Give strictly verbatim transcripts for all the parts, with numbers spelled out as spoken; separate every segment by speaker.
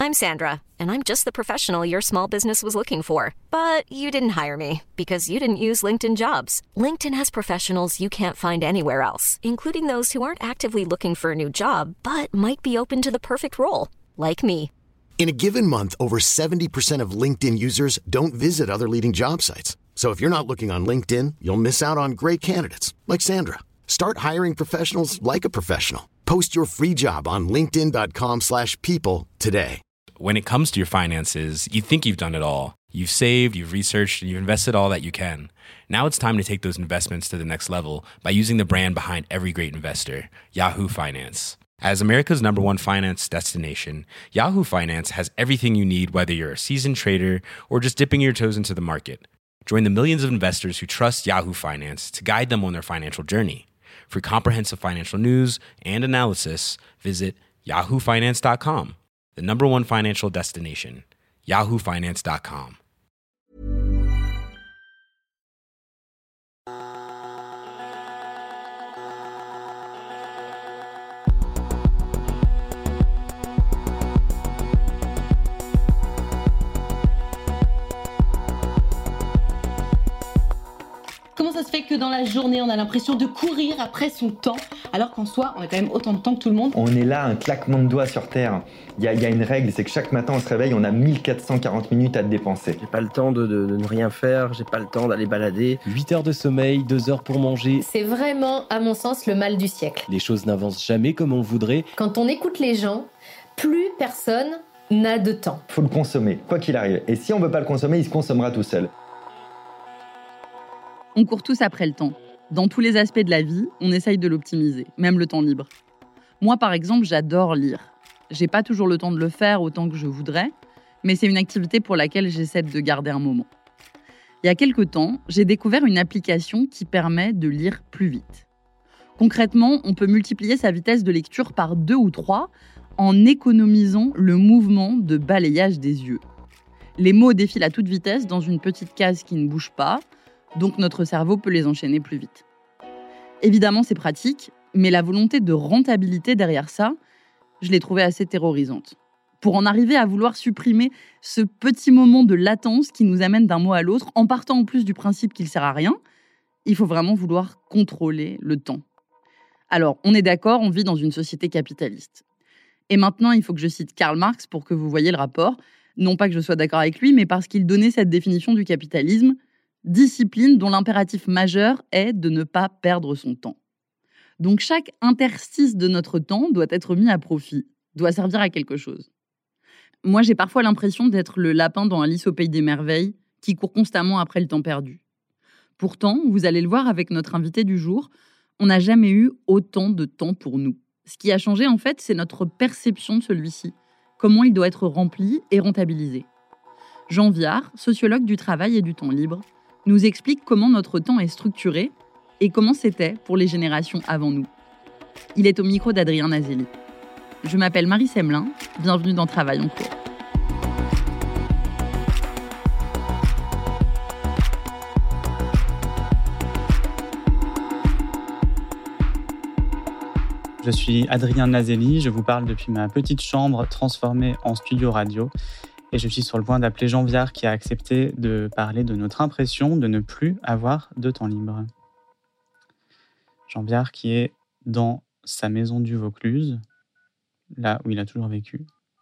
Speaker 1: I'm Sandra, and I'm just the professional your small business was looking for. But you didn't hire me because you didn't use LinkedIn Jobs. LinkedIn has professionals you can't find anywhere else, including those who aren't actively looking for a new job, but might be open to the perfect role, like me.
Speaker 2: In a given month, over seventy percent of LinkedIn users don't visit other leading job sites. So if you're not looking on LinkedIn, you'll miss out on great candidates like Sandra. Start hiring professionals like a professional. Post your free job on linkedin.com slash people today.
Speaker 3: When it comes to your finances, you think you've done it all. You've saved, you've researched, and you've invested all that you can. Now it's time to take those investments to the next level by using the brand behind every great investor, Yahoo Finance. As America's number one finance destination, Yahoo Finance has everything you need, whether you're a seasoned trader or just dipping your toes into the market. Join the millions of investors who trust Yahoo Finance to guide them on their financial journey. For comprehensive financial news and analysis, visit yahoo finance dot com, the number one financial destination, yahoo finance dot com.
Speaker 4: Comment ça se fait que dans la journée, on a l'impression de courir après son temps, alors qu'en soi, on a quand même autant de temps que tout le monde?
Speaker 5: On est là, un claquement de doigts sur Terre. Il y a, il y a une règle, c'est que chaque matin, on se réveille, on a mille quatre cent quarante minutes à dépenser.
Speaker 6: J'ai pas le temps de, de, de ne rien faire, j'ai pas le temps d'aller balader.
Speaker 7: huit heures de sommeil, deux heures pour manger.
Speaker 8: C'est vraiment, à mon sens, le mal du siècle.
Speaker 7: Les choses n'avancent jamais comme on voudrait.
Speaker 8: Quand on écoute les gens, plus personne n'a de temps.
Speaker 5: Faut le consommer, quoi qu'il arrive. Et si on veut pas le consommer, il se consommera tout seul.
Speaker 9: On court tous après le temps. Dans tous les aspects de la vie, on essaye de l'optimiser, même le temps libre. Moi, par exemple, j'adore lire. J'ai pas toujours le temps de le faire autant que je voudrais, mais c'est une activité pour laquelle j'essaie de garder un moment. Il y a quelque temps, j'ai découvert une application qui permet de lire plus vite. Concrètement, on peut multiplier sa vitesse de lecture par deux ou trois en économisant le mouvement de balayage des yeux. Les mots défilent à toute vitesse dans une petite case qui ne bouge pas, donc notre cerveau peut les enchaîner plus vite. Évidemment, c'est pratique, mais la volonté de rentabilité derrière ça, je l'ai trouvée assez terrorisante. Pour en arriver à vouloir supprimer ce petit moment de latence qui nous amène d'un mot à l'autre, en partant en plus du principe qu'il sert à rien, il faut vraiment vouloir contrôler le temps. Alors, on est d'accord, on vit dans une société capitaliste. Et maintenant, il faut que je cite Karl Marx pour que vous voyez le rapport. Non pas que je sois d'accord avec lui, mais parce qu'il donnait cette définition du capitalisme: discipline dont l'impératif majeur est de ne pas perdre son temps. Donc chaque interstice de notre temps doit être mis à profit, doit servir à quelque chose. Moi, j'ai parfois l'impression d'être le lapin dans Alice au pays des merveilles qui court constamment après le temps perdu. Pourtant, vous allez le voir avec notre invité du jour, on n'a jamais eu autant de temps pour nous. Ce qui a changé, en fait, c'est notre perception de celui-ci, comment il doit être rempli et rentabilisé. Jean Viard, sociologue du travail et du temps libre, nous explique comment notre temps est structuré et comment c'était pour les générations avant nous. Il est au micro d'Adrien Nazelli. Je m'appelle Marie Semelin, bienvenue dans Travail en cours.
Speaker 10: Je suis Adrien Nazelli, je vous parle depuis ma petite chambre transformée en studio radio. Et je suis sur le point d'appeler Jean Viard qui a accepté de parler de notre impression de ne plus avoir de temps libre. Jean Viard qui est dans sa maison du Vaucluse, là où il a toujours vécu.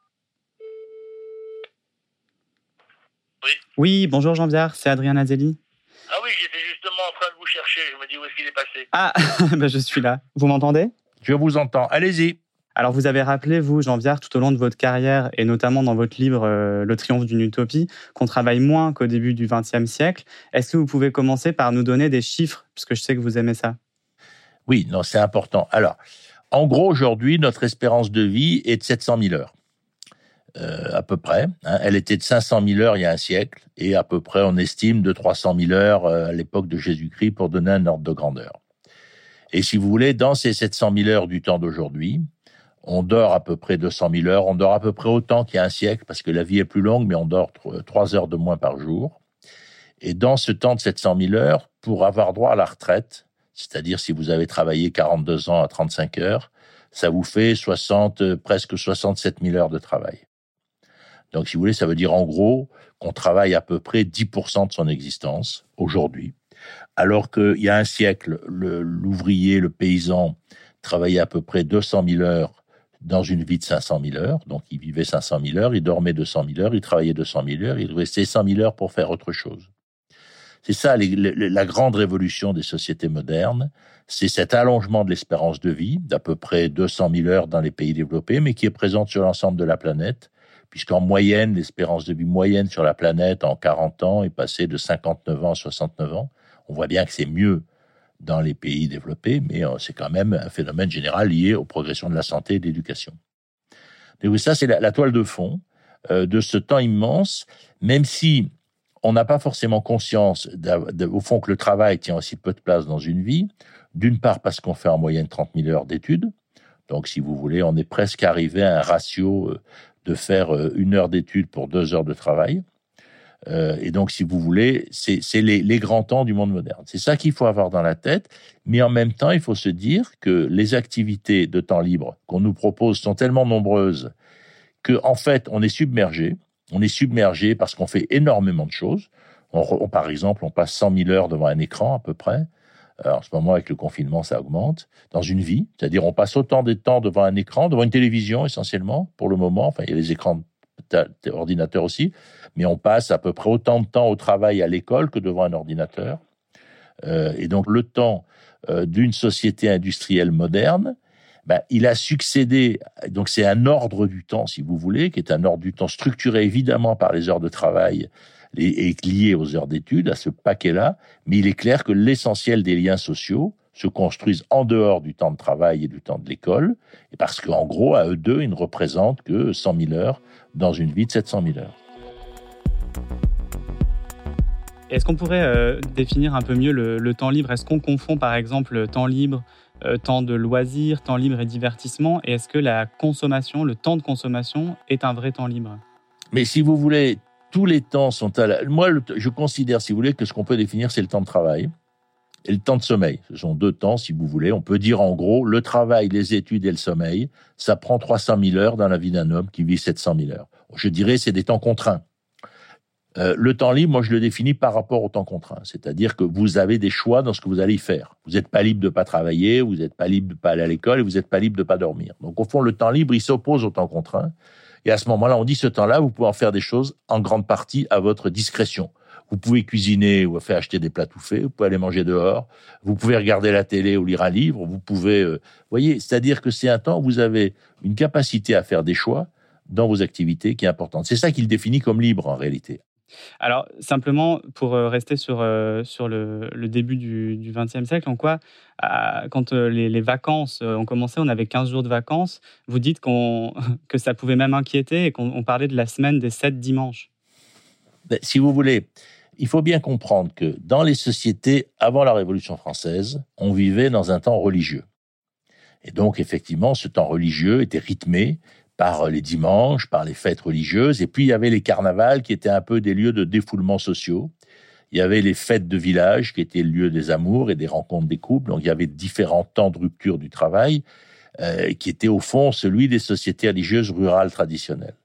Speaker 11: Oui.
Speaker 10: Oui, bonjour Jean Viard, c'est Adrien Nazelli.
Speaker 11: Ah oui, j'étais justement en train de vous chercher, je me dis où est-ce qu'il est passé.
Speaker 10: Ah, ben je suis là. Vous m'entendez ?
Speaker 11: Je vous entends, allez-y.
Speaker 10: Alors, vous avez rappelé, vous, Jean Viard, tout au long de votre carrière, et notamment dans votre livre euh, « Le triomphe d'une utopie », qu'on travaille moins qu'au début du vingtième siècle. Est-ce que vous pouvez commencer par nous donner des chiffres, puisque je sais que vous aimez ça ?
Speaker 11: Oui, non, c'est important. Alors, en gros, aujourd'hui, notre espérance de vie est de sept cent mille heures, euh, à peu près. Hein. Elle était de cinq cent mille heures il y a un siècle, et à peu près, on estime, de trois cent mille heures euh, à l'époque de Jésus-Christ, pour donner un ordre de grandeur. Et si vous voulez, dans ces sept cent mille heures du temps d'aujourd'hui, on dort à peu près deux cent mille heures, on dort à peu près autant qu'il y a un siècle, parce que la vie est plus longue, mais on dort trois heures de moins par jour. Et dans ce temps de sept cent mille heures, pour avoir droit à la retraite, c'est-à-dire si vous avez travaillé quarante-deux ans à trente-cinq heures, ça vous fait soixante, presque soixante-sept mille heures de travail. Donc, si vous voulez, ça veut dire en gros qu'on travaille à peu près dix pour cent de son existence aujourd'hui. Alors qu'il y a un siècle, le, l'ouvrier, le paysan, travaillait à peu près deux cent mille heures dans une vie de cinq cent mille heures. Donc, il vivait cinq cent mille heures, il dormait deux cent mille heures, il travaillait deux cent mille heures, il restait cent mille heures pour faire autre chose. C'est ça, les, les, la grande révolution des sociétés modernes. C'est cet allongement de l'espérance de vie d'à peu près deux cent mille heures dans les pays développés, mais qui est présente sur l'ensemble de la planète, puisqu'en moyenne, l'espérance de vie moyenne sur la planète en quarante ans est passée de cinquante-neuf ans à soixante-neuf ans. On voit bien que c'est mieux dans les pays développés, mais c'est quand même un phénomène général lié aux progressions de la santé et de l'éducation. Donc ça, c'est la, la toile de fond euh, de ce temps immense, même si on n'a pas forcément conscience, au fond, que le travail tient aussi peu de place dans une vie. D'une part, parce qu'on fait en moyenne trente mille heures d'études. Donc, si vous voulez, on est presque arrivé à un ratio de faire une heure d'études pour deux heures de travail. Euh, et donc, si vous voulez, c'est, c'est les, les grands temps du monde moderne. C'est ça qu'il faut avoir dans la tête. Mais en même temps, il faut se dire que les activités de temps libre qu'on nous propose sont tellement nombreuses que, en fait, on est submergé. On est submergé parce qu'on fait énormément de choses. On, on, par exemple, on passe cent mille heures devant un écran à peu près. Alors, en ce moment, avec le confinement, ça augmente. Dans une vie, c'est-à-dire on passe autant de temps devant un écran, devant une télévision essentiellement, pour le moment. Enfin, il y a les écrans d'ordinateur aussi. Mais on passe à peu près autant de temps au travail à l'école que devant un ordinateur. Euh, et donc, le temps euh, d'une société industrielle moderne, ben, il a succédé, donc c'est un ordre du temps, si vous voulez, qui est un ordre du temps structuré évidemment par les heures de travail et lié aux heures d'études, à ce paquet-là, mais il est clair que l'essentiel des liens sociaux se construisent en dehors du temps de travail et du temps de l'école, et parce qu'en gros, à eux deux, ils ne représentent que cent mille heures dans une vie de sept cent mille heures.
Speaker 10: Est-ce qu'on pourrait euh, définir un peu mieux le, le temps libre ? Est-ce qu'on confond par exemple temps libre, euh, temps de loisirs, temps libre et divertissement ? Et est-ce que la consommation, le temps de consommation est un vrai temps libre ?
Speaker 11: Mais si vous voulez, tous les temps sont à la... Moi, le... je considère, si vous voulez, que ce qu'on peut définir, c'est le temps de travail et le temps de sommeil. Ce sont deux temps, si vous voulez. On peut dire en gros, le travail, les études et le sommeil, ça prend trois cent mille heures dans la vie d'un homme qui vit sept cent mille heures. Je dirais, c'est des temps contraints. Euh, le temps libre, moi, je le définis par rapport au temps contraint. C'est-à-dire que vous avez des choix dans ce que vous allez y faire. Vous n'êtes pas libre de pas travailler, vous n'êtes pas libre de pas aller à l'école et vous n'êtes pas libre de pas dormir. Donc, au fond, le temps libre, il s'oppose au temps contraint. Et à ce moment-là, on dit ce temps-là, vous pouvez en faire des choses en grande partie à votre discrétion. Vous pouvez cuisiner ou faire acheter des plats tout faits, vous pouvez aller manger dehors, vous pouvez regarder la télé ou lire un livre, vous pouvez... Euh, voyez, c'est-à-dire que c'est un temps où vous avez une capacité à faire des choix dans vos activités qui est importante. C'est ça qu'il définit comme libre, en réalité.
Speaker 10: Alors, simplement, pour rester sur, euh, sur le, le début du, du vingtième siècle, en quoi, euh, quand euh, les, les vacances ont commencé, on avait quinze jours de vacances, vous dites qu'on, que ça pouvait même inquiéter et qu'on on parlait de la semaine des sept dimanches.
Speaker 11: Ben, si vous voulez, il faut bien comprendre que dans les sociétés avant la Révolution française, on vivait dans un temps religieux. Et donc, effectivement, ce temps religieux était rythmé par les dimanches, par les fêtes religieuses, et puis il y avait les carnavals qui étaient un peu des lieux de défoulement sociaux. Il y avait les fêtes de village qui étaient le lieu des amours et des rencontres des couples, donc il y avait différents temps de rupture du travail euh, qui étaient au fond celui des sociétés religieuses rurales traditionnelles.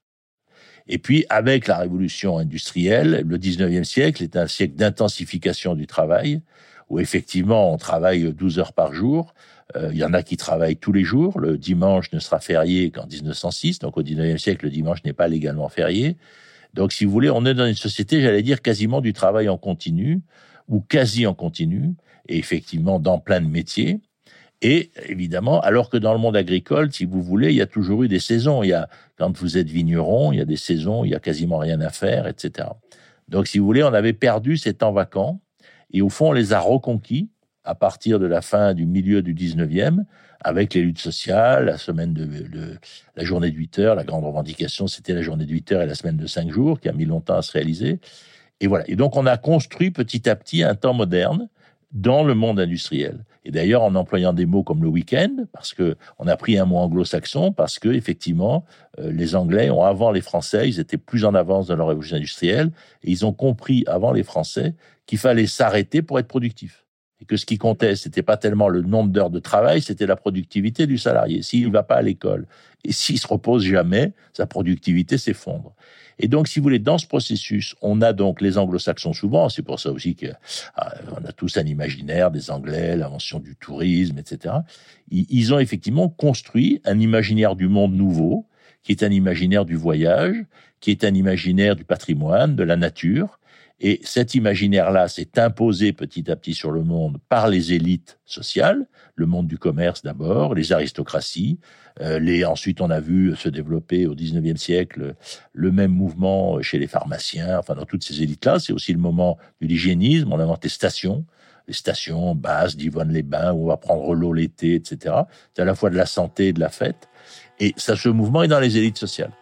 Speaker 11: Et puis avec la révolution industrielle, le dix-neuvième siècle est un siècle d'intensification du travail, où effectivement on travaille douze heures par jour. Euh, il y en a qui travaillent tous les jours. Le dimanche ne sera férié qu'en dix-neuf cent six. Donc, au dix-neuvième siècle, le dimanche n'est pas légalement férié. Donc, si vous voulez, on est dans une société, j'allais dire, quasiment du travail en continu, ou quasi en continu, et effectivement dans plein de métiers. Et évidemment, alors que dans le monde agricole, si vous voulez, il y a toujours eu des saisons. Il y a, quand vous êtes vigneron, il y a des saisons, il y a quasiment rien à faire, et cetera. Donc, si vous voulez, on avait perdu ces temps vacants, et au fond, on les a reconquis à partir de la fin du milieu du dix-neuvième, avec les luttes sociales, la semaine de, de la journée de huit heures, la grande revendication, c'était la journée de huit heures et la semaine de cinq jours, qui a mis longtemps à se réaliser. Et voilà. Et donc, on a construit petit à petit un temps moderne dans le monde industriel. Et d'ailleurs, en employant des mots comme le week-end, parce que on a pris un mot anglo-saxon, parce que effectivement, euh, les Anglais ont avant les Français, ils étaient plus en avance dans leur révolution industrielle, et ils ont compris avant les Français qu'il fallait s'arrêter pour être productif. et que ce qui comptait, c'était pas tellement le nombre d'heures de travail, c'était la productivité du salarié. S'il ne va pas à l'école et s'il se repose jamais, sa productivité s'effondre. Et donc, si vous voulez, dans ce processus, on a donc les anglo-saxons souvent, c'est pour ça aussi qu'on a tous un imaginaire des Anglais, l'invention du tourisme, et cetera. Ils ont effectivement construit un imaginaire du monde nouveau, qui est un imaginaire du voyage, qui est un imaginaire du patrimoine, de la nature. Et cet imaginaire-là s'est imposé petit à petit sur le monde par les élites sociales, le monde du commerce d'abord, les aristocraties. Euh, les, ensuite, on a vu se développer au dix-neuvième siècle le même mouvement chez les pharmaciens, enfin dans toutes ces élites-là. C'est aussi le moment de l'hygiénisme. On a inventé stations, les stations basses d'Yvonne-les-Bains où on va prendre l'eau l'été, et cetera. C'est à la fois de la santé et de la fête. Et ça, ce mouvement est dans les élites sociales.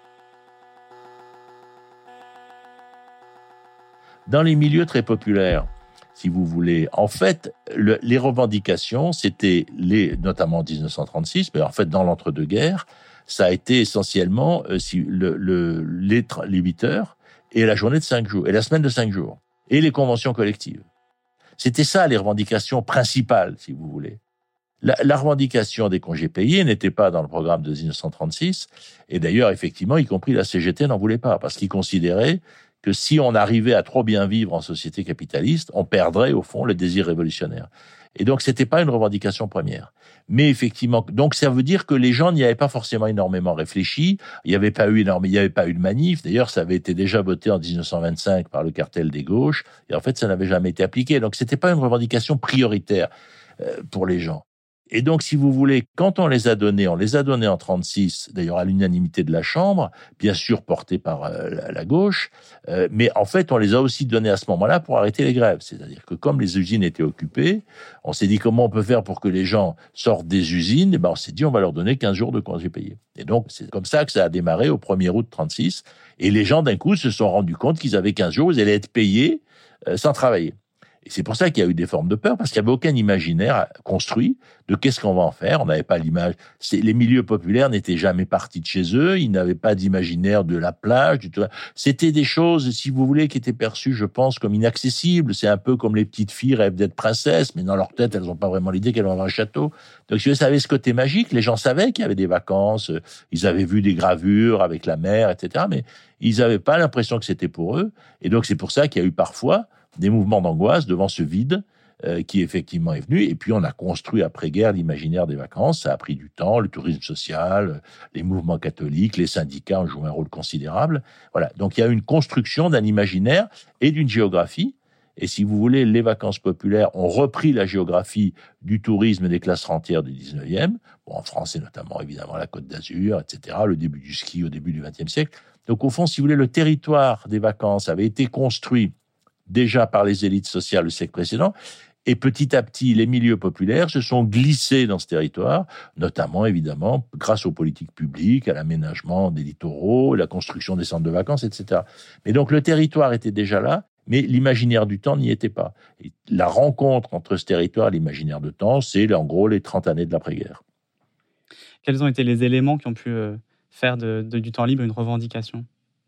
Speaker 11: Dans les milieux très populaires, si vous voulez, en fait, le, les revendications, c'était les, notamment en dix-neuf cent trente-six, mais en fait, dans l'entre-deux-guerres, ça a été essentiellement euh, si, le, le, les, les huit heures et la journée de cinq jours, et la semaine de cinq jours, et les conventions collectives. C'était ça, les revendications principales, si vous voulez. La, la revendication des congés payés n'était pas dans le programme de dix-neuf cent trente-six, et d'ailleurs, effectivement, y compris la C G T n'en voulait pas, parce qu'ils considéraient que si on arrivait à trop bien vivre en société capitaliste, on perdrait au fond le désir révolutionnaire. Et donc c'était pas une revendication première. Mais effectivement, donc ça veut dire que les gens n'y avaient pas forcément énormément réfléchi. Il n'y avait pas eu énorme, il n'y avait pas eu de manif. D'ailleurs, ça avait été déjà voté en dix-neuf cent vingt-cinq par le cartel des gauches. Et en fait, ça n'avait jamais été appliqué. Donc c'était pas une revendication prioritaire euh, pour les gens. Et donc, si vous voulez, quand on les a donnés, on les a donnés en trente-six, d'ailleurs à l'unanimité de la Chambre, bien sûr portés par euh, la, la gauche, euh, mais en fait, on les a aussi donnés à ce moment-là pour arrêter les grèves. C'est-à-dire que comme les usines étaient occupées, on s'est dit comment on peut faire pour que les gens sortent des usines, et ben on s'est dit on va leur donner quinze jours de congés payés. Et donc, c'est comme ça que ça a démarré au premier août trente-six, et les gens d'un coup se sont rendus compte qu'ils avaient quinze jours, ils allaient être payés euh, sans travailler. Et c'est pour ça qu'il y a eu des formes de peur, parce qu'il n'y avait aucun imaginaire construit de qu'est-ce qu'on va en faire. On n'avait pas l'image. C'est, les milieux populaires n'étaient jamais partis de chez eux. Ils n'avaient pas d'imaginaire de la plage, du tout. C'était des choses, si vous voulez, qui étaient perçues, je pense, comme inaccessibles. C'est un peu comme les petites filles rêvent d'être princesses, mais dans leur tête, elles n'ont pas vraiment l'idée qu'elles vont avoir un château. Donc, si vous savez ce côté magique, les gens savaient qu'il y avait des vacances. Ils avaient vu des gravures avec la mer, et cetera. Mais ils n'avaient pas l'impression que c'était pour eux. Et donc, c'est pour ça qu'il y a eu parfois des mouvements d'angoisse devant ce vide euh, qui effectivement est venu. Et puis on a construit après-guerre l'imaginaire des vacances. Ça a pris du temps, le tourisme social, les mouvements catholiques, les syndicats ont joué un rôle considérable. Voilà. Donc il y a une construction d'un imaginaire et d'une géographie. Et si vous voulez, les vacances populaires ont repris la géographie du tourisme des classes rentières du dix-neuvième. Bon, en France, c'est notamment évidemment la Côte d'Azur, et cetera. Le début du ski au début du vingtième siècle. Donc au fond, si vous voulez, le territoire des vacances avait été construit déjà par les élites sociales le siècle précédent, et petit à petit, les milieux populaires se sont glissés dans ce territoire, notamment, évidemment, grâce aux politiques publiques, à l'aménagement des littoraux, la construction des centres de vacances, et cetera. Mais donc, le territoire était déjà là, mais l'imaginaire du temps n'y était pas. Et la rencontre entre ce territoire et l'imaginaire de temps, c'est en gros les trente années de l'après-guerre.
Speaker 10: Quels ont été les éléments qui ont pu faire de, de, du temps libre une revendication ?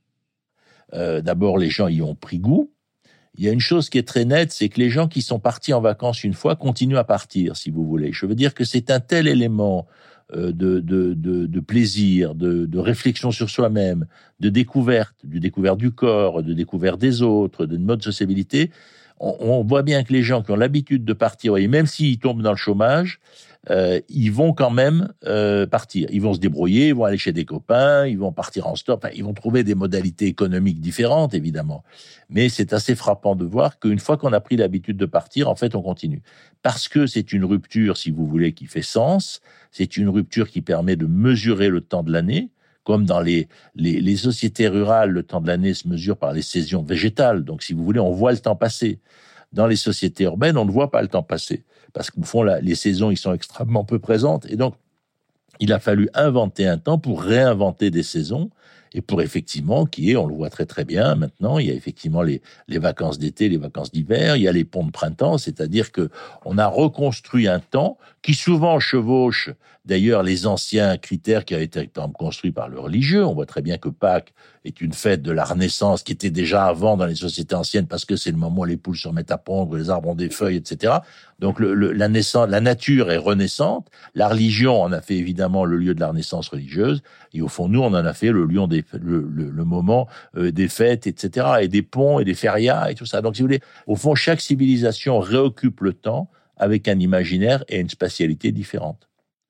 Speaker 11: euh, D'abord, les gens y ont pris goût. Il y a une chose qui est très nette, c'est que les gens qui sont partis en vacances une fois continuent à partir, si vous voulez. Je veux dire que c'est un tel élément euh, de, de, de, de plaisir, de, de réflexion sur soi-même, de découverte, de découverte du corps, de découverte des autres, de mode de sociabilité. On, on voit bien que les gens qui ont l'habitude de partir, voyez, même s'ils tombent dans le chômage, euh, ils vont quand même euh, partir. Ils vont se débrouiller, ils vont aller chez des copains, ils vont partir en stop, enfin, ils vont trouver des modalités économiques différentes, évidemment. Mais c'est assez frappant de voir qu'une fois qu'on a pris l'habitude de partir, en fait, on continue. Parce que c'est une rupture, si vous voulez, qui fait sens. C'est une rupture qui permet de mesurer le temps de l'année. Comme dans les, les, les sociétés rurales, le temps de l'année se mesure par les saisons végétales. Donc, si vous voulez, on voit le temps passer. Dans les sociétés urbaines, on ne voit pas le temps passer. Parce qu'au fond, là, les saisons, ils sont extrêmement peu présentes. Et donc, il a fallu inventer un temps pour réinventer des saisons. Et pour effectivement, qui est, on le voit très très bien maintenant, il y a effectivement les, les vacances d'été, les vacances d'hiver, il y a les ponts de printemps, c'est-à-dire que on a reconstruit un temps qui souvent chevauche d'ailleurs les anciens critères qui avaient été construits par le religieux. On voit très bien que Pâques est une fête de la Renaissance qui était déjà avant dans les sociétés anciennes parce que c'est le moment où les poules se remettent à pondre, les arbres ont des feuilles, et cetera. Donc le, le, la, naissance, la nature est renaissante, la religion en a fait évidemment le lieu de la renaissance religieuse, et au fond nous on en a fait le lieu des, le, le, le moment euh, des fêtes, et cetera, et des ponts et des férias et tout ça. Donc si vous voulez, au fond chaque civilisation réoccupe le temps avec un imaginaire et une spatialité différente.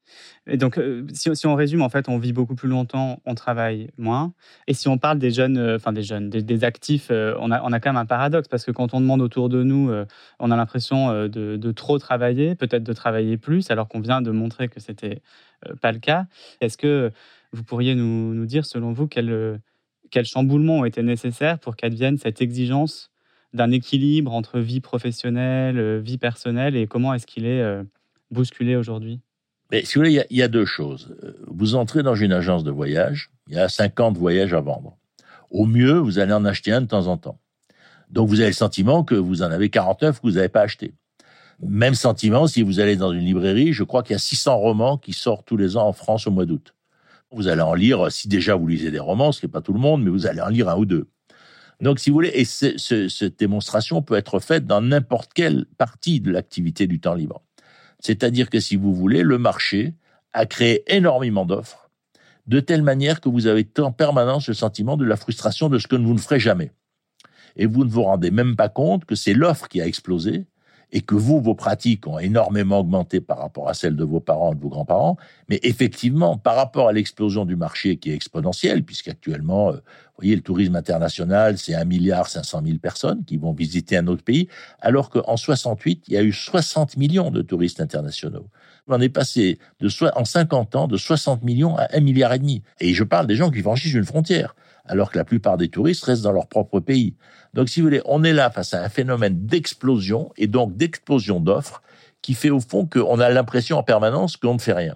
Speaker 10: Et donc, euh, si, si on résume, en fait, on vit beaucoup plus longtemps, on travaille moins. Et si on parle des jeunes, euh, enfin des jeunes, des, des actifs, euh, on, a, on a quand même un paradoxe parce que quand on demande autour de nous, euh, on a l'impression euh, de, de trop travailler, peut-être de travailler plus, alors qu'on vient de montrer que c'était euh, pas le cas. Est-ce que vous pourriez nous, nous dire, selon vous, quels quel chamboulements ont été nécessaires pour qu'advienne cette exigence d'un équilibre entre vie professionnelle, euh, vie personnelle, et comment est-ce qu'il est euh, bousculé aujourd'hui ?
Speaker 11: Mais si vous voulez, il y, a, il y a deux choses. Vous entrez dans une agence de voyage, il y a cinquante voyages à vendre. Au mieux, vous allez en acheter un de temps en temps. Donc, vous avez le sentiment que vous en avez quarante-neuf que vous n'avez pas acheté. Même sentiment si vous allez dans une librairie, je crois qu'il y a six cents romans qui sortent tous les ans en France au mois d'août. Vous allez en lire, si déjà vous lisez des romans, ce qui n'est pas tout le monde, mais vous allez en lire un ou deux. Donc, si vous voulez, et ce, ce, cette démonstration peut être faite dans n'importe quelle partie de l'activité du temps libre. C'est-à-dire que, si vous voulez, le marché a créé énormément d'offres, de telle manière que vous avez en permanence le sentiment de la frustration de ce que vous ne ferez jamais. Et vous ne vous rendez même pas compte que c'est l'offre qui a explosé et que vous, vos pratiques ont énormément augmenté par rapport à celles de vos parents et de vos grands-parents. Mais effectivement, par rapport à l'explosion du marché qui est exponentielle, puisqu'actuellement, euh, vous voyez, le tourisme international, c'est un milliard cinq cent mille personnes qui vont visiter un autre pays, alors qu'en soixante-huit, il y a eu soixante millions de touristes internationaux. On est passé de so- en cinquante ans de soixante millions à un milliard et demi. Et je parle des gens qui franchissent une frontière, alors que la plupart des touristes restent dans leur propre pays. Donc, si vous voulez, on est là face à un phénomène d'explosion et donc d'explosion d'offres qui fait au fond qu'on a l'impression en permanence qu'on ne fait rien.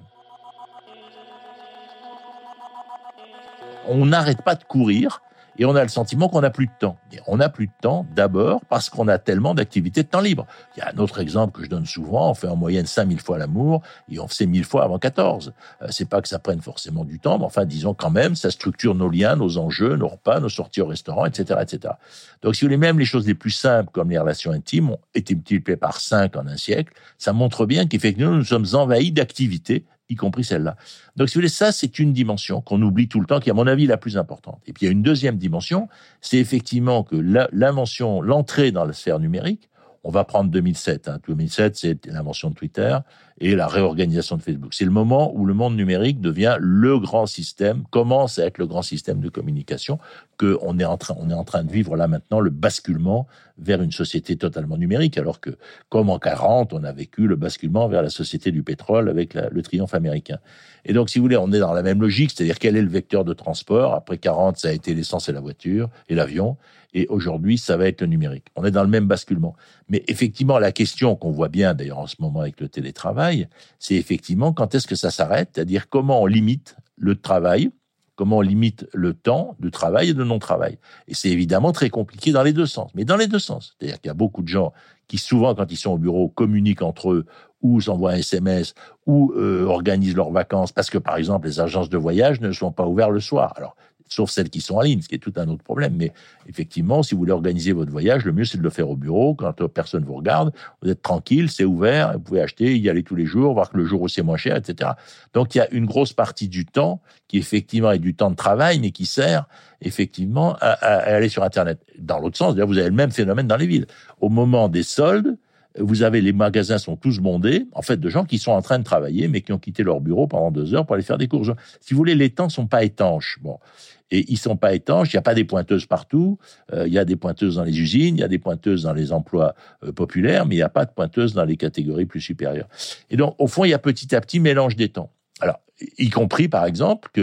Speaker 11: On n'arrête pas de courir et on a le sentiment qu'on n'a plus de temps. Et on n'a plus de temps d'abord parce qu'on a tellement d'activités de temps libre. Il y a un autre exemple que je donne souvent, on fait en moyenne cinq mille fois l'amour et on fait mille fois avant quatorze. Euh, c'est pas que ça prenne forcément du temps, mais enfin disons quand même, ça structure nos liens, nos enjeux, nos repas, nos sorties au restaurant, et cetera, et cetera. Donc si vous voulez, même les choses les plus simples comme les relations intimes ont été multipliées par cinq en un siècle. Ça montre bien qu'effectivement nous sommes envahis d'activités, y compris celle-là. Donc, si vous voulez, ça, c'est une dimension qu'on oublie tout le temps, qui est, à mon avis, la plus importante. Et puis, il y a une deuxième dimension, c'est effectivement que la, l'invention, l'entrée dans la sphère numérique, on va prendre deux mille sept. Hein. deux mille sept, c'est l'invention de Twitter et la réorganisation de Facebook. C'est le moment où le monde numérique devient le grand système, commence à être le grand système de communication, que on est en train, on est en train de vivre là maintenant le basculement vers une société totalement numérique, alors que, comme en quarante, on a vécu le basculement vers la société du pétrole avec la, le triomphe américain. Et donc, si vous voulez, on est dans la même logique, c'est-à-dire quel est le vecteur de transport. Après quarante, ça a été l'essence et la voiture et l'avion. Et aujourd'hui, ça va être le numérique. On est dans le même basculement. Mais effectivement, la question qu'on voit bien, d'ailleurs, en ce moment avec le télétravail, c'est effectivement quand est-ce que ça s'arrête, c'est-à-dire comment on limite le travail, comment on limite le temps de travail et de non-travail. Et c'est évidemment très compliqué dans les deux sens. Mais dans les deux sens. C'est-à-dire qu'il y a beaucoup de gens qui, souvent, quand ils sont au bureau, communiquent entre eux, ou s'envoient un S M S, ou euh, organisent leurs vacances, parce que, par exemple, les agences de voyage ne sont pas ouvertes le soir. Alors, sauf celles qui sont en ligne, ce qui est tout un autre problème. Mais effectivement, si vous voulez organiser votre voyage, le mieux, c'est de le faire au bureau, quand personne vous regarde, vous êtes tranquille, c'est ouvert, vous pouvez acheter, y aller tous les jours, voir que le jour où c'est moins cher, et cetera. Donc, il y a une grosse partie du temps qui, effectivement, est du temps de travail, mais qui sert, effectivement, à, à, à aller sur Internet. Dans l'autre sens, d'ailleurs, vous avez le même phénomène dans les villes. Au moment des soldes, vous avez, les magasins sont tous bondés, en fait, de gens qui sont en train de travailler, mais qui ont quitté leur bureau pendant deux heures pour aller faire des courses. Si vous voulez, les temps sont pas étanches. Bon. Et ils sont pas étanches, il n'y a pas des pointeuses partout, euh, il y a des pointeuses dans les usines, il y a des pointeuses dans les emplois euh, populaires, mais il n'y a pas de pointeuses dans les catégories plus supérieures. Et donc, au fond, il y a petit à petit mélange des temps. Alors, y compris, par exemple, que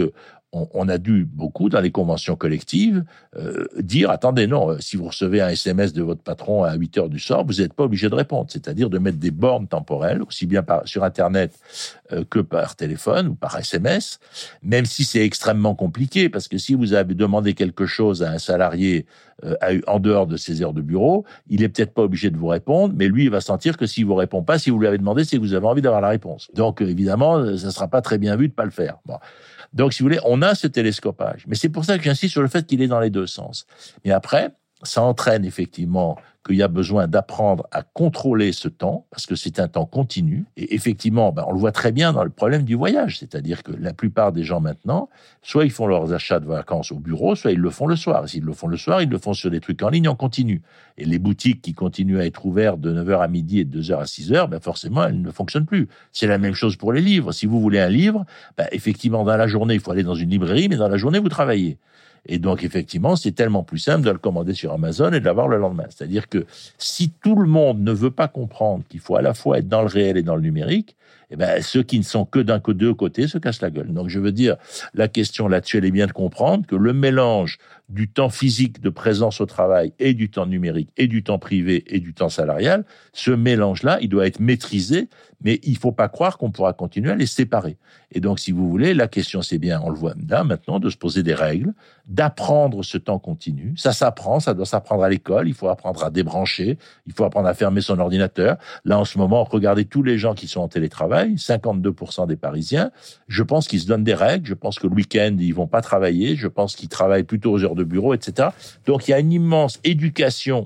Speaker 11: on, on a dû beaucoup, dans les conventions collectives, euh, dire, attendez, non, si vous recevez un S M S de votre patron à huit heures du soir, vous n'êtes pas obligé de répondre. C'est-à-dire de mettre des bornes temporelles, aussi bien par, sur Internet euh, que par téléphone ou par S M S, même si c'est extrêmement compliqué, parce que si vous avez demandé quelque chose à un salarié euh, à, en dehors de ses heures de bureau, il est peut-être pas obligé de vous répondre, mais lui, il va sentir que s'il vous répond pas, si vous lui avez demandé, c'est que vous avez envie d'avoir la réponse. Donc, évidemment, ça sera pas très bien vu de pas le faire. Bon. Donc, si vous voulez, on a ce télescopage. Mais c'est pour ça que j'insiste sur le fait qu'il est dans les deux sens. Mais après, ça entraîne effectivement qu'il y a besoin d'apprendre à contrôler ce temps, parce que c'est un temps continu. Et effectivement, ben, on le voit très bien dans le problème du voyage. C'est-à-dire que la plupart des gens maintenant, soit ils font leurs achats de vacances au bureau, soit ils le font le soir. Et s'ils le font le soir, ils le font sur des trucs en ligne en continu. Et les boutiques qui continuent à être ouvertes de neuf heures à midi et de deux heures à six heures, ben forcément, elles ne fonctionnent plus. C'est la même chose pour les livres. Si vous voulez un livre, ben effectivement, dans la journée, il faut aller dans une librairie, mais dans la journée, vous travaillez. Et donc, effectivement, c'est tellement plus simple de le commander sur Amazon et de l'avoir le lendemain. C'est-à-dire que si tout le monde ne veut pas comprendre qu'il faut à la fois être dans le réel et dans le numérique, eh ben, ceux qui ne sont que d'un côté, deux côtés se cassent la gueule. Donc, je veux dire, la question là-dessus, elle est bien de comprendre que le mélange du temps physique de présence au travail et du temps numérique et du temps privé et du temps salarial, ce mélange-là, il doit être maîtrisé, mais il faut pas croire qu'on pourra continuer à les séparer. Et donc, si vous voulez, la question, c'est bien, on le voit là, maintenant, de se poser des règles, d'apprendre ce temps continu. Ça s'apprend, ça doit s'apprendre à l'école, il faut apprendre à débrancher, il faut apprendre à fermer son ordinateur. Là, en ce moment, regardez tous les gens qui sont en télétravail, cinquante-deux pour cent des Parisiens, je pense qu'ils se donnent des règles, je pense que le week-end, ils vont pas travailler, je pense qu'ils travaillent plutôt aux heures de bureau, et cetera. Donc, il y a une immense éducation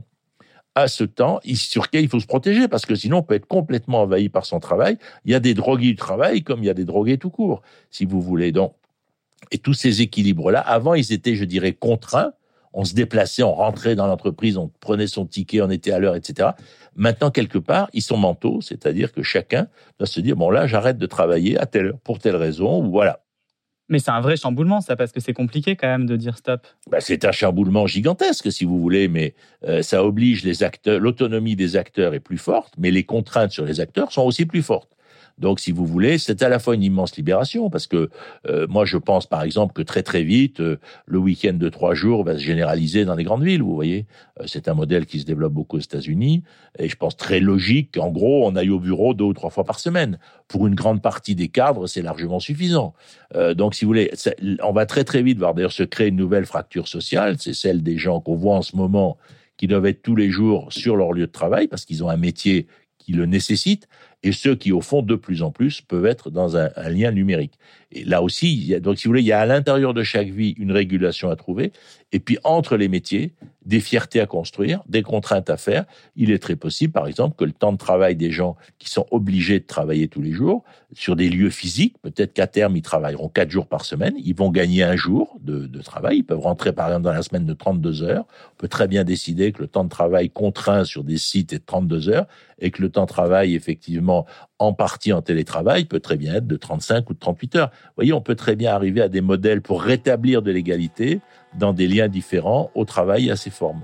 Speaker 11: à ce temps sur lequel il faut se protéger, parce que sinon on peut être complètement envahi par son travail. Il y a des drogués du travail comme il y a des drogués tout court, si vous voulez. Donc, et tous ces équilibres-là, avant, ils étaient, je dirais, contraints. On se déplaçait, on rentrait dans l'entreprise, on prenait son ticket, on était à l'heure, et cetera. Maintenant, quelque part, ils sont mentaux, c'est-à-dire que chacun doit se dire, bon là, j'arrête de travailler à telle heure, pour telle raison, ou voilà.
Speaker 10: Mais c'est un vrai chamboulement, ça, parce que c'est compliqué quand même de dire stop.
Speaker 11: Ben, c'est un chamboulement gigantesque, si vous voulez, mais euh, ça oblige les acteurs. L'autonomie des acteurs est plus forte, mais les contraintes sur les acteurs sont aussi plus fortes. Donc, si vous voulez, c'est à la fois une immense libération, parce que euh, moi, je pense, par exemple, que très très vite, euh, le week-end de trois jours va se généraliser dans les grandes villes. Vous voyez, euh, c'est un modèle qui se développe beaucoup aux États-Unis, et je pense très logique qu'en gros, on aille au bureau deux ou trois fois par semaine. Pour une grande partie des cadres, c'est largement suffisant. Euh, donc, si vous voulez, ça, on va très très vite voir d'ailleurs se créer une nouvelle fracture sociale. C'est celle des gens qu'on voit en ce moment, qui doivent être tous les jours sur leur lieu de travail parce qu'ils ont un métier qui le nécessite, et ceux qui, au fond, de plus en plus, peuvent être dans un, un lien numérique. Et là aussi, il y a, donc, si vous voulez, il y a à l'intérieur de chaque vie une régulation à trouver, et puis entre les métiers, des fiertés à construire, des contraintes à faire. Il est très possible, par exemple, que le temps de travail des gens qui sont obligés de travailler tous les jours, sur des lieux physiques, peut-être qu'à terme, ils travailleront quatre jours par semaine, ils vont gagner un jour de, de travail, ils peuvent rentrer, par exemple, dans la semaine de trente-deux heures. On peut très bien décider que le temps de travail contraint sur des sites est de trente-deux heures, et que le temps de travail, effectivement, en partie en télétravail, peut très bien être de trente-cinq ou de trente-huit heures. Vous voyez, on peut très bien arriver à des modèles pour rétablir de l'égalité dans des liens différents au travail et à ses formes.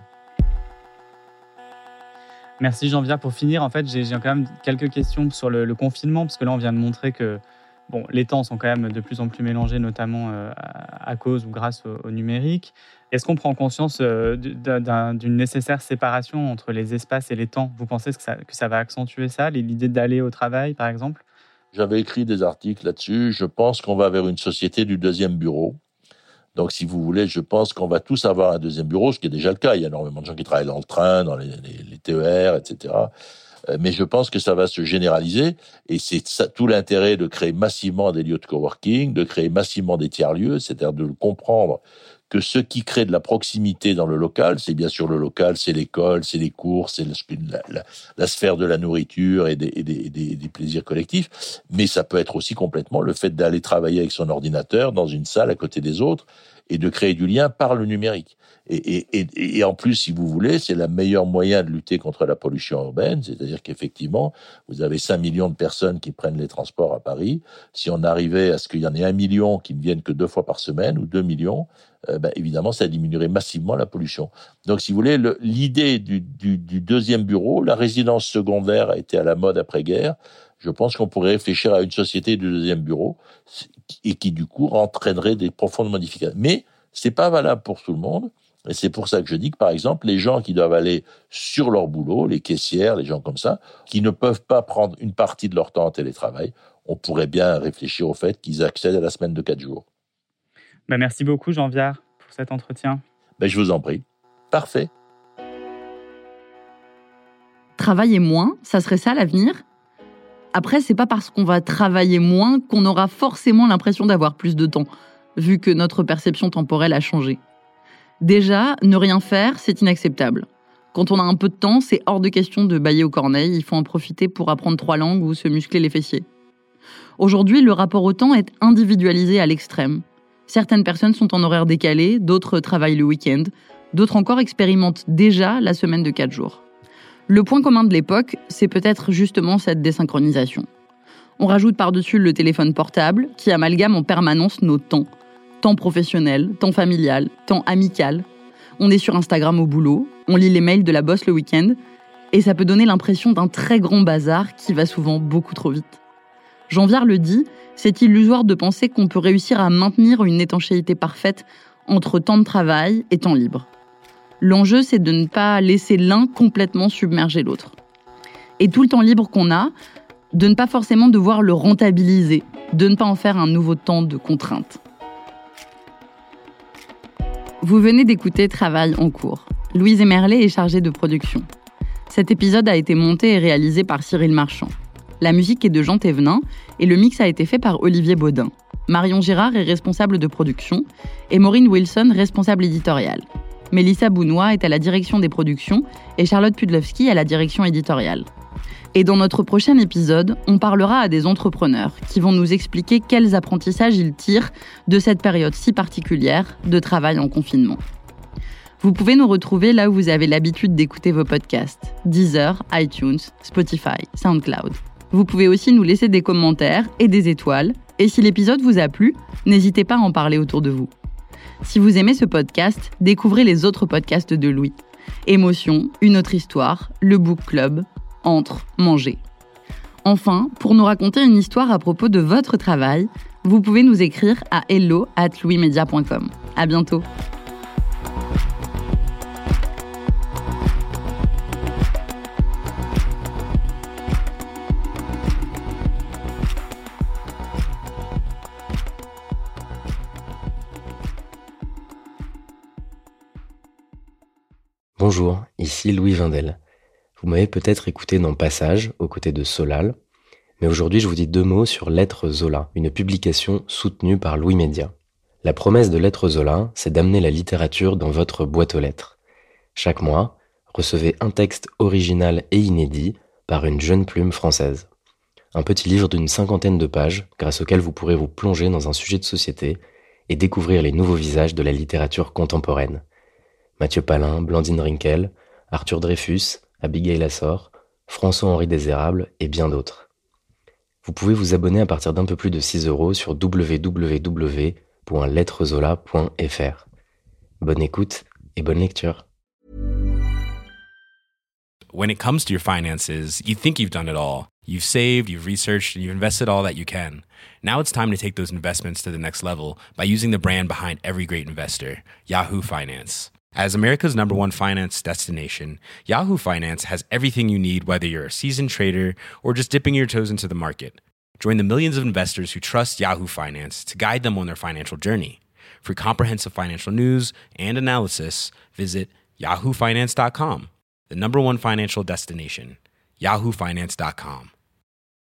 Speaker 10: Merci Jean-Pierre. Pour finir, en fait, j'ai, j'ai quand même quelques questions sur le, le confinement, parce que là, on vient de montrer que bon, les temps sont quand même de plus en plus mélangés, notamment euh, à, à cause ou grâce au, au numérique. Est-ce qu'on prend conscience euh, d'un, d'une nécessaire séparation entre les espaces et les temps ? Vous pensez que ça, que ça va accentuer ça, l'idée d'aller au travail, par exemple ?
Speaker 11: J'avais écrit des articles là-dessus. Je pense qu'on va vers une société du deuxième bureau. Donc, si vous voulez, je pense qu'on va tous avoir un deuxième bureau, ce qui est déjà le cas. Il y a énormément de gens qui travaillent dans le train, dans les, les, les T E R, et cetera. Mais je pense que ça va se généraliser. Et c'est ça, tout l'intérêt de créer massivement des lieux de coworking, de créer massivement des tiers-lieux, c'est-à-dire de comprendre que ce qui crée de la proximité dans le local, c'est bien sûr le local, c'est l'école, c'est les cours, c'est la, la, la sphère de la nourriture et des, et, des, et des, des plaisirs collectifs, mais ça peut être aussi complètement le fait d'aller travailler avec son ordinateur dans une salle à côté des autres et de créer du lien par le numérique. Et, et, et, et en plus, si vous voulez, c'est le meilleur moyen de lutter contre la pollution urbaine, c'est-à-dire qu'effectivement, vous avez cinq millions de personnes qui prennent les transports à Paris. Si on arrivait à ce qu'il y en ait un million qui ne viennent que deux fois par semaine, ou deux millions, euh, ben, évidemment, ça diminuerait massivement la pollution. Donc, si vous voulez, le, l'idée du, du, du deuxième bureau, la résidence secondaire a été à la mode après-guerre. Je pense qu'on pourrait réfléchir à une société du deuxième bureau et qui du coup entraînerait des profondes modifications. Mais c'est pas valable pour tout le monde. Et c'est pour ça que je dis que, par exemple, les gens qui doivent aller sur leur boulot, les caissières, les gens comme ça, qui ne peuvent pas prendre une partie de leur temps en télétravail, on pourrait bien réfléchir au fait qu'ils accèdent à la semaine de quatre jours.
Speaker 10: Ben merci beaucoup, Jean Viard, pour cet entretien.
Speaker 11: Ben je vous en prie. Parfait.
Speaker 9: Travailler moins, ça serait ça l'avenir ? Après, c'est pas parce qu'on va travailler moins qu'on aura forcément l'impression d'avoir plus de temps, vu que notre perception temporelle a changé. Déjà, ne rien faire, c'est inacceptable. Quand on a un peu de temps, c'est hors de question de bâiller aux corneilles, il faut en profiter pour apprendre trois langues ou se muscler les fessiers. Aujourd'hui, le rapport au temps est individualisé à l'extrême. Certaines personnes sont en horaire décalé, d'autres travaillent le week-end, d'autres encore expérimentent déjà la semaine de quatre jours. Le point commun de l'époque, c'est peut-être justement cette désynchronisation. On rajoute par-dessus le téléphone portable, qui amalgame en permanence nos temps. Temps professionnel, temps familial, temps amical. On est sur Instagram au boulot, on lit les mails de la boss le week-end, et ça peut donner l'impression d'un très grand bazar qui va souvent beaucoup trop vite. Jean Viard le dit, c'est illusoire de penser qu'on peut réussir à maintenir une étanchéité parfaite entre temps de travail et temps libre. L'enjeu, c'est de ne pas laisser l'un complètement submerger l'autre. Et tout le temps libre qu'on a, de ne pas forcément devoir le rentabiliser, de ne pas en faire un nouveau temps de contrainte. Vous venez d'écouter Travail en cours. Louise Emerlet est chargée de production. Cet épisode a été monté et réalisé par Cyril Marchand. La musique est de Jean Thévenin et le mix a été fait par Olivier Baudin. Marion Girard est responsable de production et Maureen Wilson responsable éditoriale. Mélissa Bounois est à la direction des productions et Charlotte Pudlowski à la direction éditoriale. Et dans notre prochain épisode, on parlera à des entrepreneurs qui vont nous expliquer quels apprentissages ils tirent de cette période si particulière de travail en confinement. Vous pouvez nous retrouver là où vous avez l'habitude d'écouter vos podcasts, Deezer, iTunes, Spotify, SoundCloud. Vous pouvez aussi nous laisser des commentaires et des étoiles. Et si l'épisode vous a plu, n'hésitez pas à en parler autour de vous. Si vous aimez ce podcast, découvrez les autres podcasts de Louis. Émotion, Une autre histoire, Le Book Club, Entre, Manger. Enfin, pour nous raconter une histoire à propos de votre travail, vous pouvez nous écrire à hello arobase louismedia point com. À bientôt.
Speaker 12: Bonjour, ici Louis Vindel. Vous m'avez peut-être écouté dans Passage, aux côtés de Solal, mais aujourd'hui je vous dis deux mots sur Lettres Zola, une publication soutenue par Louis Média. La promesse de Lettres Zola, c'est d'amener la littérature dans votre boîte aux lettres. Chaque mois, recevez un texte original et inédit par une jeune plume française. Un petit livre d'une cinquantaine de pages, grâce auquel vous pourrez vous plonger dans un sujet de société et découvrir les nouveaux visages de la littérature contemporaine. Mathieu Palin, Blandine Rinkel, Arthur Dreyfus, Abigail Assor, François-Henri Désérable et bien d'autres. Vous pouvez vous abonner à partir d'un peu plus de six euros sur w w w point lettrezola point f r. Bonne écoute et bonne lecture.
Speaker 3: When it comes to your finances, you think you've done it all. You've saved, you've researched, and you've invested all that you can. Now it's time to take those investments to the next level by using the brand behind every great investor, Yahoo Finance. As America's number one finance destination, Yahoo Finance has everything you need, whether you're a seasoned trader or just dipping your toes into the market. Join the millions of investors who trust Yahoo Finance to guide them on their financial journey. For comprehensive financial news and analysis, visit yahoo finance dot com, the number one financial destination, yahoo finance dot com.